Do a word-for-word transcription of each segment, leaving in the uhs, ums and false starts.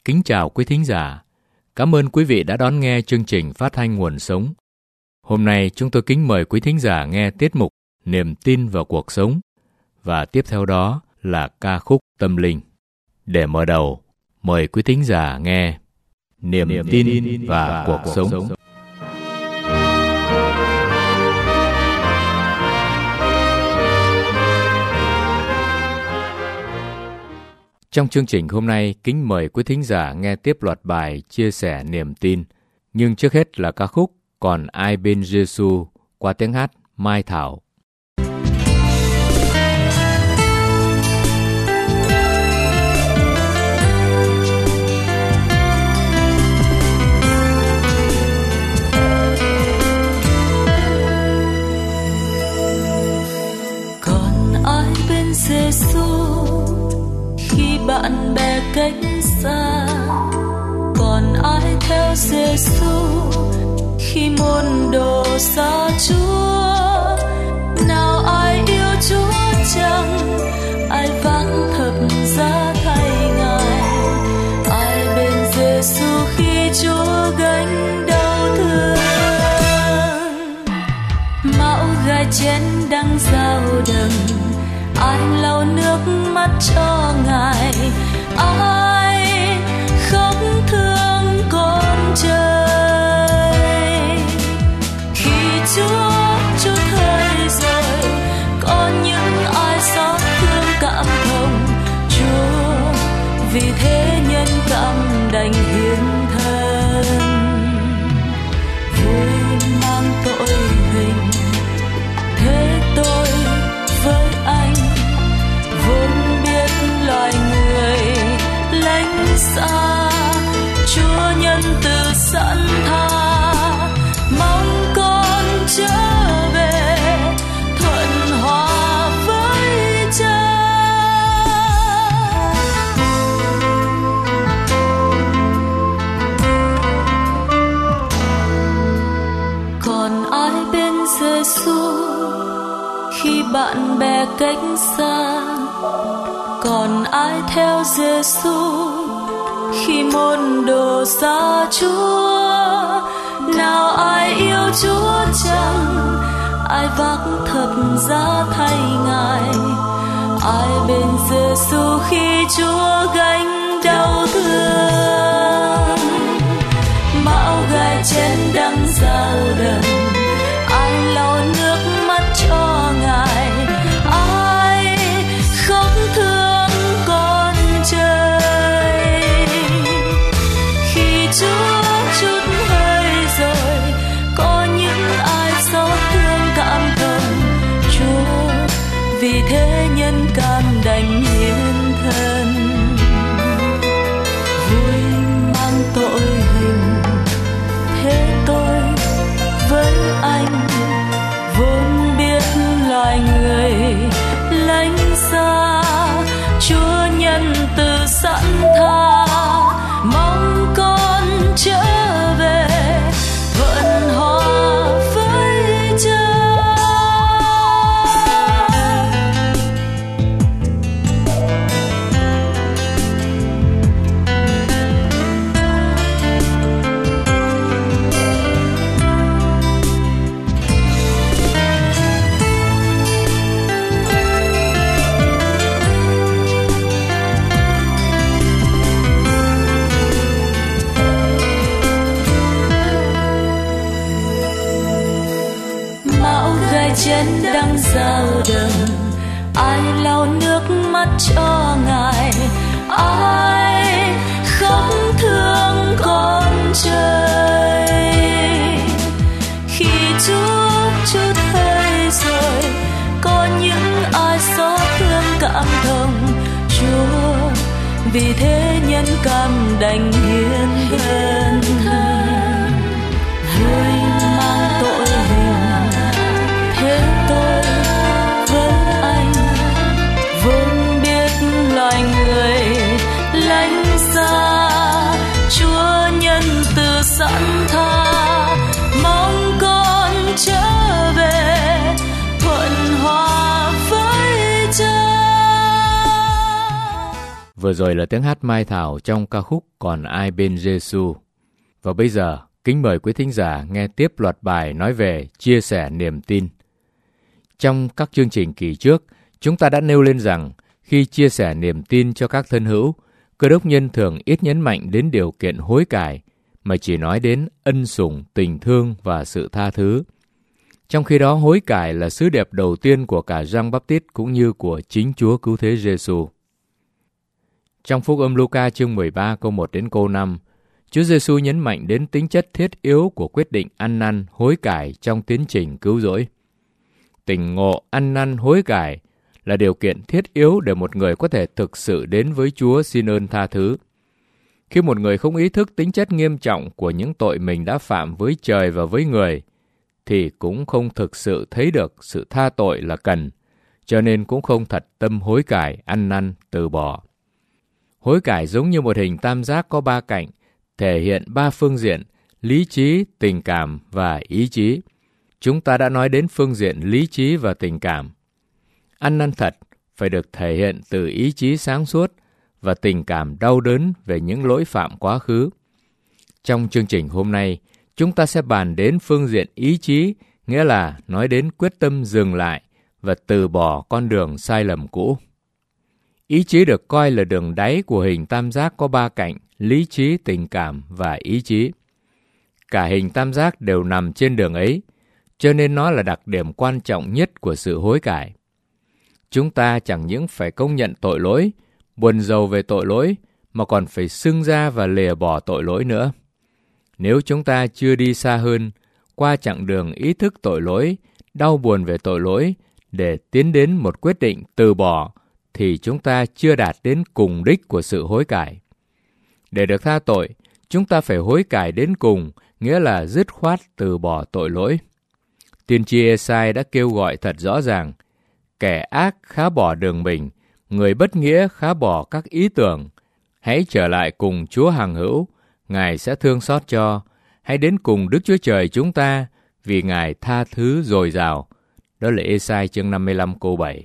kính chào quý thính giả. Cảm ơn quý vị đã đón nghe chương trình phát thanh Nguồn Sống. Hôm nay chúng tôi kính mời quý thính giả nghe tiết mục Niềm tin vào cuộc sống, và tiếp theo đó là ca khúc tâm linh. Để mở đầu, mời quý thính giả nghe Niềm, Niềm tin, tin và, và cuộc, cuộc sống. sống. Trong chương trình hôm nay, kính mời quý thính giả nghe tiếp loạt bài chia sẻ niềm tin. Nhưng trước hết là ca khúc Còn Ai Bên Giê-xu qua tiếng hát Mai Thảo. Còn ai bên Giê-xu khi bạn bè cách xa? Còn ai theo Giê-xu khi môn đồ xa Chúa? Nào ai yêu Chúa chăng? Ai vác thập giá thay Ngài? Ai bên Giê-xu khi Chúa gánh đau thương? Mão gai chén đắng giao đầm, ai lau nước mắt cho Ngài? Ai khóc thương con trời? Khi Chúa chút hơi rồi, có những ai xót thương cảm thông Chúa, vì thế nhân cảm đành hiến thân. Vui mang tội hình, thế tôi với anh vốn biết loài người lánh xa. Chúa nhân từ sẵn tha, mong con trở về thuận hòa với Cha. Còn ai bên Giê-xu khi bạn bè cách xa? Còn ai theo Giê-xu khi môn đồ xa Chúa? Nào ai yêu Chúa chăng? Ai vác thập giá thay Ngài? Ai bên Giê-xu khi Chúa gánh đau thương? Mão gai chén đắng giao đầm, ai lau nước mắt cho Ngài? Ai khóc thương con trời? Khi Chúa chút hơi rồi, có những ai xót thương cảm thông Chúa, vì thế nhân cảm đành hiến thân. Vui mang tội hình, thế tôi với anh vốn biết loài người lánh xa. Chúa nhân từ sẵn tha, mong con trở về thuận hòa với Cha. Chén đắng giao đầm, ai lau nước mắt cho Ngài? Ai khóc thương con trời? Khi Chúa chút hơi rồi, có những ai xót thương cảm thông Chúa, vì thế nhân cảm đành hiến thân. Vui mang tội hình, thế tôi với anh vốn biết loài người lánh xa. Chúa nhân từ sẵn tha, mong con trở về thuận hòa với Cha. Vừa rồi là tiếng hát Mai Thảo trong ca khúc Còn Ai Bên Giê-xu. Và bây giờ, kính mời quý thính giả nghe tiếp loạt bài nói về chia sẻ niềm tin. Trong các chương trình kỳ trước, chúng ta đã nêu lên rằng khi chia sẻ niềm tin cho các thân hữu, Cơ đốc nhân thường ít nhấn mạnh đến điều kiện hối cải, mà chỉ nói đến ân sủng, tình thương và sự tha thứ. Trong khi đó, hối cải là sứ điệp đầu tiên của cả Giăng Báp-tít cũng như của chính Chúa Cứu Thế Giê-xu. Trong Phúc âm Luca chương mười ba câu một đến câu năm, Chúa Giê-xu nhấn mạnh đến tính chất thiết yếu của quyết định ăn năn hối cải trong tiến trình cứu rỗi. Tỉnh ngộ, ăn năn, hối cải là điều kiện thiết yếu để một người có thể thực sự đến với Chúa xin ơn tha thứ. Khi một người không ý thức tính chất nghiêm trọng của những tội mình đã phạm với trời và với người, thì cũng không thực sự thấy được sự tha tội là cần, cho nên cũng không thật tâm hối cải, ăn năn, từ bỏ. Hối cải giống như một hình tam giác có ba cạnh, thể hiện ba phương diện, lý trí, tình cảm và ý chí. Chúng ta đã nói đến phương diện lý trí và tình cảm. Ăn năn thật phải được thể hiện từ ý chí sáng suốt và tình cảm đau đớn về những lỗi phạm quá khứ. Trong chương trình hôm nay, chúng ta sẽ bàn đến phương diện ý chí, nghĩa là nói đến quyết tâm dừng lại và từ bỏ con đường sai lầm cũ. Ý chí được coi là đường đáy của hình tam giác có ba cạnh, lý trí, tình cảm và ý chí. Cả hình tam giác đều nằm trên đường ấy, cho nên nó là đặc điểm quan trọng nhất của sự hối cải. Chúng ta chẳng những phải công nhận tội lỗi, buồn rầu về tội lỗi, mà còn phải xưng ra và lìa bỏ tội lỗi nữa. Nếu chúng ta chưa đi xa hơn, qua chặng đường ý thức tội lỗi, đau buồn về tội lỗi, để tiến đến một quyết định từ bỏ, thì chúng ta chưa đạt đến cùng đích của sự hối cải. Để được tha tội, chúng ta phải hối cải đến cùng, nghĩa là dứt khoát từ bỏ tội lỗi. Tiên tri Ê-sai đã kêu gọi thật rõ ràng, kẻ ác khá bỏ đường mình, người bất nghĩa khá bỏ các ý tưởng. Hãy trở lại cùng Chúa hằng hữu, Ngài sẽ thương xót cho. Hãy đến cùng Đức Chúa Trời chúng ta, vì Ngài tha thứ dồi dào. Đó là Ê-sai chương năm mươi lăm câu bảy.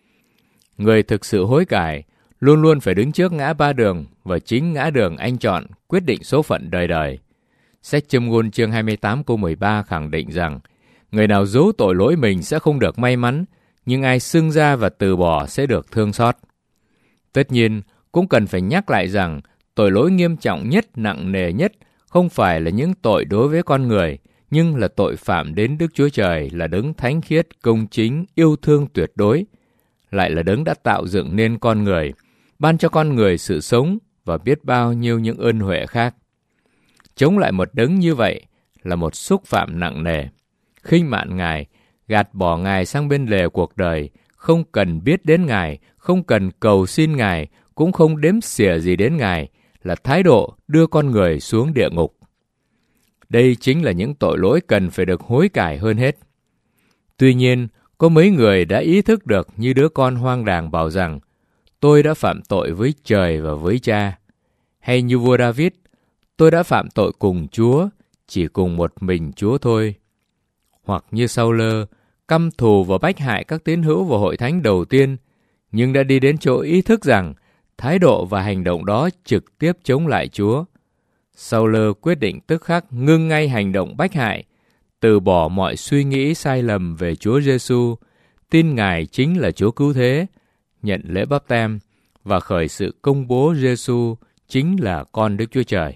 Người thực sự hối cải luôn luôn phải đứng trước ngã ba đường, và chính ngã đường anh chọn quyết định số phận đời đời. Sách Châm ngôn chương hai mươi tám câu mười ba khẳng định rằng, người nào giấu tội lỗi mình sẽ không được may mắn, nhưng ai xưng ra và từ bỏ sẽ được thương xót. Tất nhiên, cũng cần phải nhắc lại rằng, tội lỗi nghiêm trọng nhất, nặng nề nhất không phải là những tội đối với con người, nhưng là tội phạm đến Đức Chúa Trời, là đấng thánh khiết, công chính, yêu thương tuyệt đối, lại là đấng đã tạo dựng nên con người, ban cho con người sự sống và biết bao nhiêu những ơn huệ khác. Chống lại một đấng như vậy là một xúc phạm nặng nề. Khinh mạn Ngài, gạt bỏ Ngài sang bên lề cuộc đời, không cần biết đến Ngài, không cần cầu xin Ngài, cũng không đếm xỉa gì đến Ngài, là thái độ đưa con người xuống địa ngục. Đây chính là những tội lỗi cần phải được hối cải hơn hết. Tuy nhiên, có mấy người đã ý thức được như đứa con hoang đàng bảo rằng, tôi đã phạm tội với trời và với cha. Hay như vua David, tôi đã phạm tội cùng Chúa, chỉ cùng một mình Chúa thôi. Hoặc như Sau-lơ, căm thù và bách hại các tín hữu vào hội thánh đầu tiên, nhưng đã đi đến chỗ ý thức rằng thái độ và hành động đó trực tiếp chống lại Chúa. Sau-lơ quyết định tức khắc ngưng ngay hành động bách hại, từ bỏ mọi suy nghĩ sai lầm về Chúa Giê-xu, tin Ngài chính là Chúa Cứu Thế, nhận lễ báp têm và khởi sự công bố Giê-xu chính là con Đức Chúa Trời.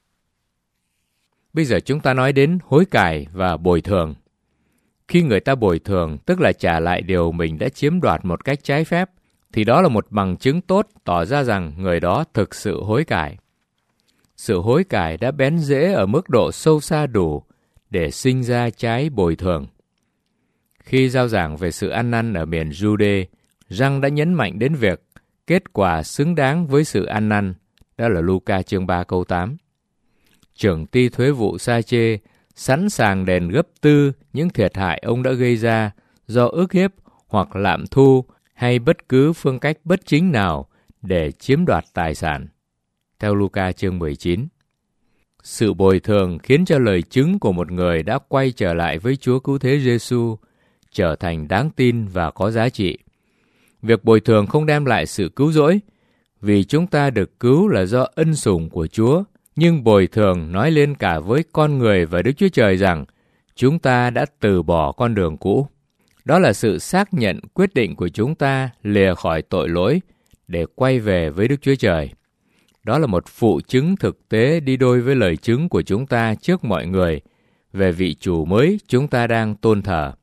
Bây giờ chúng ta nói đến hối cải và bồi thường. Khi người ta bồi thường, tức là trả lại điều mình đã chiếm đoạt một cách trái phép, thì đó là một bằng chứng tốt tỏ ra rằng người đó thực sự hối cải. Sự hối cải đã bén rễ ở mức độ sâu xa đủ để sinh ra trái bồi thường. Khi giao giảng về sự ăn năn ở miền Jude, Giăng đã nhấn mạnh đến việc kết quả xứng đáng với sự ăn năn, đó là Luca chương ba câu tám. Trưởng ty thuế vụ Sa-chê sẵn sàng đền gấp tư những thiệt hại ông đã gây ra do ức hiếp hoặc lạm thu hay bất cứ phương cách bất chính nào để chiếm đoạt tài sản. Theo Luca chương mười chín. Sự bồi thường khiến cho lời chứng của một người đã quay trở lại với Chúa Cứu Thế Giê-xu trở thành đáng tin và có giá trị. Việc bồi thường không đem lại sự cứu rỗi, vì chúng ta được cứu là do ân sủng của Chúa, nhưng bồi thường nói lên cả với con người và Đức Chúa Trời rằng chúng ta đã từ bỏ con đường cũ. Đó là sự xác nhận quyết định của chúng ta lìa khỏi tội lỗi để quay về với Đức Chúa Trời. Đó là một phụ chứng thực tế đi đôi với lời chứng của chúng ta trước mọi người về vị chủ mới chúng ta đang tôn thờ.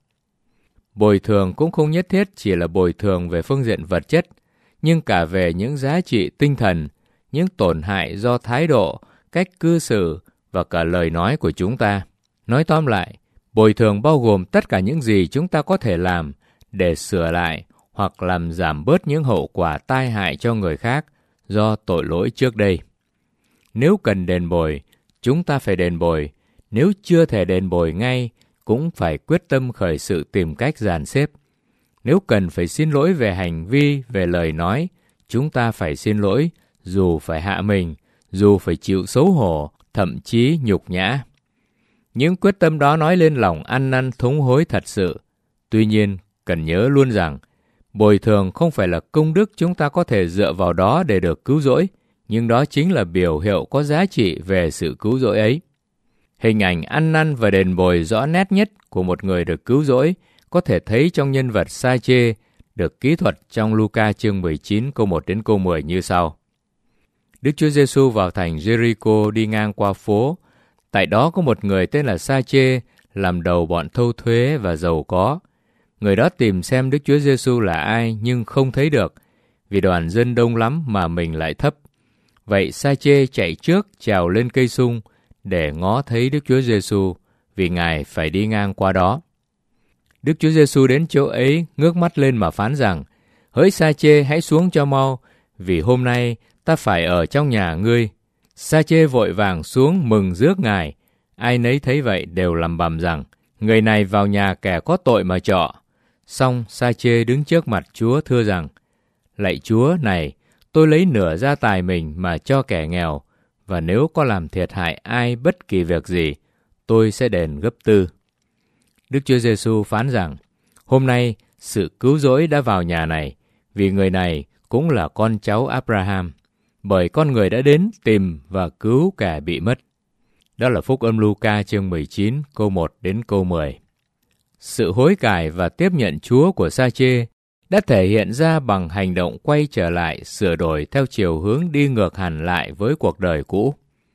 Bồi thường cũng không nhất thiết chỉ là bồi thường về phương diện vật chất, nhưng cả về những giá trị tinh thần, những tổn hại do thái độ, cách cư xử và cả lời nói của chúng ta. Nói tóm lại, bồi thường bao gồm tất cả những gì chúng ta có thể làm để sửa lại hoặc làm giảm bớt những hậu quả tai hại cho người khác do tội lỗi trước đây. Nếu cần đền bồi, chúng ta phải đền bồi. Nếu chưa thể đền bồi ngay, cũng phải quyết tâm khởi sự tìm cách dàn xếp. Nếu cần phải xin lỗi về hành vi, về lời nói, chúng ta phải xin lỗi, dù phải hạ mình, dù phải chịu xấu hổ, thậm chí nhục nhã. Những quyết tâm đó nói lên lòng ăn năn thống hối thật sự. Tuy nhiên, cần nhớ luôn rằng, bồi thường không phải là công đức chúng ta có thể dựa vào đó để được cứu rỗi, nhưng đó chính là biểu hiệu có giá trị về sự cứu rỗi ấy. Hình ảnh ăn năn và đền bồi rõ nét nhất của một người được cứu rỗi có thể thấy trong nhân vật Sa-chê được kỹ thuật trong Luca chương mười chín câu một đến câu mười như sau. Đức Chúa Giêsu vào thành Jericho đi ngang qua phố. Tại đó có một người tên là Sa-chê làm đầu bọn thâu thuế và giàu có. Người đó tìm xem Đức Chúa Giêsu là ai nhưng không thấy được, vì đoàn dân đông lắm mà mình lại thấp. Vậy Sa-chê chạy trước trèo lên cây sung để ngó thấy Đức Chúa Giêsu, vì Ngài phải đi ngang qua đó. Đức Chúa Giêsu đến chỗ ấy, ngước mắt lên mà phán rằng: Hỡi Sa-chê, hãy xuống cho mau, vì hôm nay ta phải ở trong nhà ngươi. Sa-chê vội vàng xuống mừng rước Ngài. Ai nấy thấy vậy đều lầm bầm rằng: Người này vào nhà kẻ có tội mà trọ. Xong Sa-chê đứng trước mặt Chúa thưa rằng: Lạy Chúa, này, tôi lấy nửa gia tài mình mà cho kẻ nghèo, và nếu có làm thiệt hại ai bất kỳ việc gì, tôi sẽ đền gấp tư. Đức Chúa Giêsu phán rằng: Hôm nay sự cứu rỗi đã vào nhà này, vì người này cũng là con cháu Abraham, bởi con người đã đến tìm và cứu kẻ bị mất. Đó là Phúc âm Luca chương mười chín câu một đến câu mười. Sự hối cải và tiếp nhận Chúa của Sa-chê đã thể hiện ra bằng hành động quay trở lại, sửa đổi theo chiều hướng đi ngược hẳn lại với cuộc đời cũ.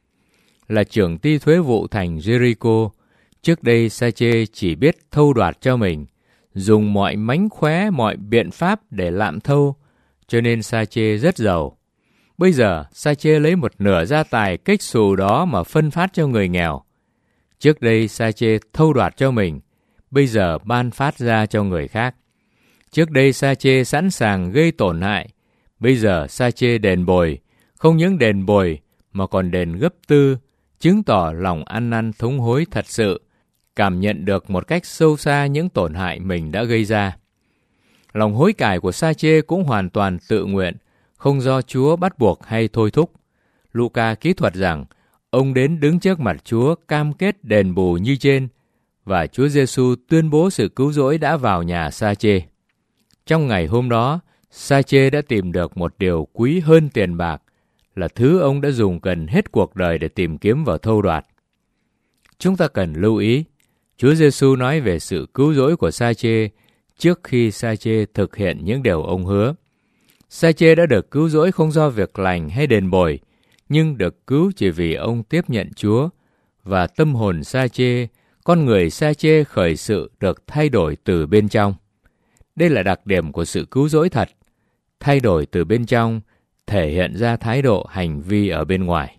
Là trưởng ty thuế vụ thành Jericho, trước đây Sa-chê chỉ biết thâu đoạt cho mình, dùng mọi mánh khóe, mọi biện pháp để lạm thâu, cho nên Sa-chê rất giàu. Bây giờ Sa-chê lấy một nửa gia tài kếch xù đó mà phân phát cho người nghèo. Trước đây Sa-chê thâu đoạt cho mình, bây giờ ban phát ra cho người khác. Trước đây Sa-chê sẵn sàng gây tổn hại, bây giờ Sa-chê đền bồi, không những đền bồi mà còn đền gấp tư, chứng tỏ lòng ăn năn thống hối thật sự, cảm nhận được một cách sâu xa những tổn hại mình đã gây ra. Lòng hối cải của Sa-chê cũng hoàn toàn tự nguyện, không do Chúa bắt buộc hay thôi thúc. Luca kỹ thuật rằng, ông đến đứng trước mặt Chúa cam kết đền bù như trên, và Chúa Giêsu tuyên bố sự cứu rỗi đã vào nhà Sa-chê. Trong ngày hôm đó, Sa-chê đã tìm được một điều quý hơn tiền bạc, là thứ ông đã dùng gần hết cuộc đời để tìm kiếm và thâu đoạt. Chúng ta cần lưu ý, Chúa Giêsu nói về sự cứu rỗi của Sa-chê trước khi Sa-chê thực hiện những điều ông hứa. Sa-chê đã được cứu rỗi không do việc lành hay đền bồi, nhưng được cứu chỉ vì ông tiếp nhận Chúa, và tâm hồn Sa-chê, con người Sa-chê khởi sự được thay đổi từ bên trong. Đây là đặc điểm của sự cứu rỗi thật, thay đổi từ bên trong, thể hiện ra thái độ hành vi ở bên ngoài.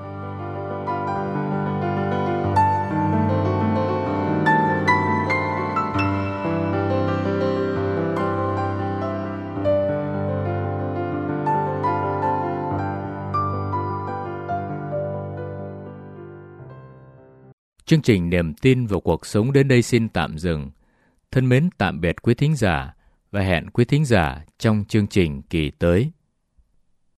Chương trình Niềm tin vào cuộc sống đến đây xin tạm dừng. Thân mến tạm biệt quý thính giả và hẹn quý thính giả trong chương trình kỳ tới.